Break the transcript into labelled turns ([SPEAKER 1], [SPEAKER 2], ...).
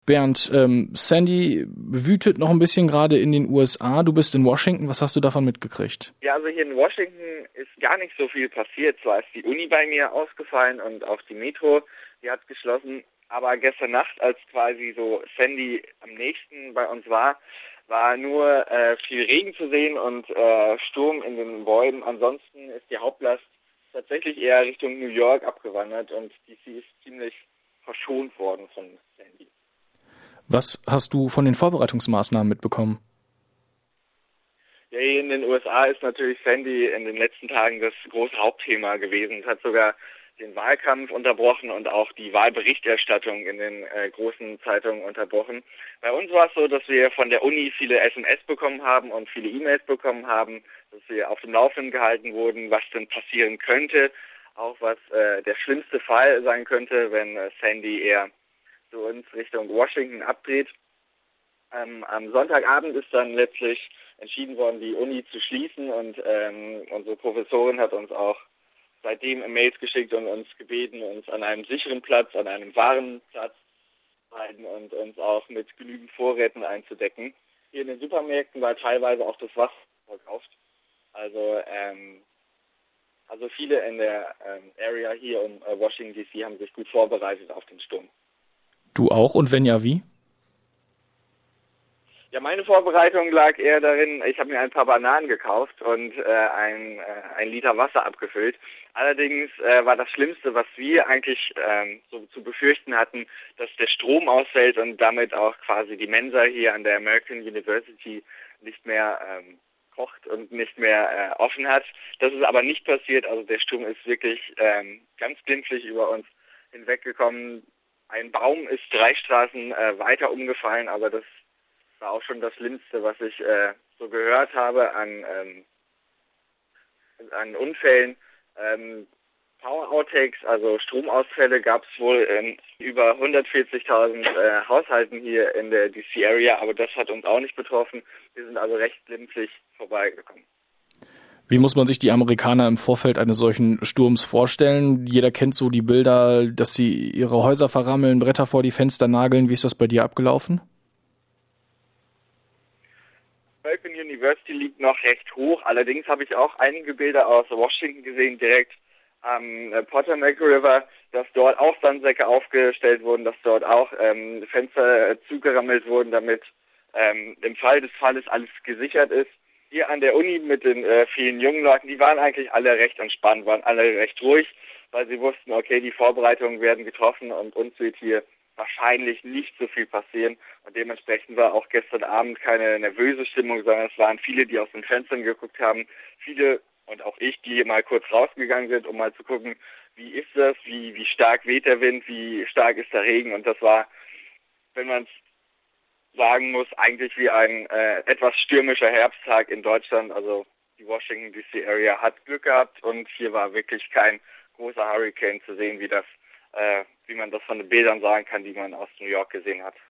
[SPEAKER 1] Bernd, Sandy wütet noch ein bisschen gerade in den USA. Du bist in Washington. Was hast du davon mitgekriegt?
[SPEAKER 2] Ja, also hier in Washington ist gar nicht so viel passiert. Zwar ist die Uni bei mir ausgefallen und auch die Metro, die hat geschlossen. Aber gestern Nacht, als quasi so Sandy am nächsten bei uns war nur viel Regen zu sehen und Sturm in den Bäumen. Ansonsten ist die Hauptlast tatsächlich eher Richtung New York abgewandert und DC ist ziemlich verschont worden von Sandy.
[SPEAKER 1] Was hast du von den Vorbereitungsmaßnahmen mitbekommen?
[SPEAKER 2] Ja, hier in den USA ist natürlich Sandy in den letzten Tagen das große Hauptthema gewesen. Es hat sogar den Wahlkampf unterbrochen und auch die Wahlberichterstattung in den großen Zeitungen unterbrochen. Bei uns war es so, dass wir von der Uni viele SMS bekommen haben und viele E-Mails bekommen haben, dass wir auf dem Laufenden gehalten wurden, was denn passieren könnte, auch was der schlimmste Fall sein könnte, wenn Sandy eher zu uns Richtung Washington abdreht. Am Sonntagabend ist dann letztlich entschieden worden, die Uni zu schließen und unsere Professorin hat uns auch seitdem Mails geschickt und uns gebeten, uns an einem sicheren Platz, an einem wahren Platz zu halten und uns auch mit genügend Vorräten einzudecken. Hier in den Supermärkten war teilweise auch das Wasser verkauft. Also viele in der Area hier um Washington DC haben sich gut vorbereitet auf den Sturm.
[SPEAKER 1] Du auch? Und wenn ja, wie?
[SPEAKER 2] Ja, meine Vorbereitung lag eher darin, ich habe mir ein paar Bananen gekauft und ein Liter Wasser abgefüllt. Allerdings war das Schlimmste, was wir eigentlich so zu befürchten hatten, dass der Strom ausfällt und damit auch quasi die Mensa hier an der American University nicht mehr kocht und nicht mehr offen hat. Das ist aber nicht passiert, also der Sturm ist wirklich ganz glimpflich über uns hinweggekommen. Ein Baum ist 3 Straßen weiter umgefallen, aber das war auch schon das Schlimmste, was ich so gehört habe an Unfällen. Power Outages, also Stromausfälle, gab es wohl in über 140.000 Haushalten hier in der DC Area, aber das hat uns auch nicht betroffen. Wir sind also recht glimpflich vorbeigekommen.
[SPEAKER 1] Wie muss man sich die Amerikaner im Vorfeld eines solchen Sturms vorstellen? Jeder kennt so die Bilder, dass sie ihre Häuser verrammeln, Bretter vor die Fenster nageln. Wie ist das bei dir abgelaufen?
[SPEAKER 2] American University liegt noch recht hoch. Allerdings habe ich auch einige Bilder aus Washington gesehen, direkt am Potomac River, dass dort auch Sandsäcke aufgestellt wurden, dass dort auch Fenster zugerammelt wurden, damit im Fall des Falles alles gesichert ist. Hier an der Uni mit den vielen jungen Leuten, die waren eigentlich alle recht entspannt, waren alle recht ruhig, weil sie wussten, okay, die Vorbereitungen werden getroffen und uns wird hier wahrscheinlich nicht so viel passieren. Und dementsprechend war auch gestern Abend keine nervöse Stimmung, sondern es waren viele, die aus den Fenstern geguckt haben. Viele und auch ich, die mal kurz rausgegangen sind, um mal zu gucken, wie ist das, wie stark weht der Wind, wie stark ist der Regen. Und das war, wenn man es sagen muss, eigentlich wie ein etwas stürmischer Herbsttag in Deutschland. Also die Washington DC Area hat Glück gehabt und hier war wirklich kein großer Hurricane zu sehen, wie man das von den Bildern sagen kann, die man aus New York gesehen hat.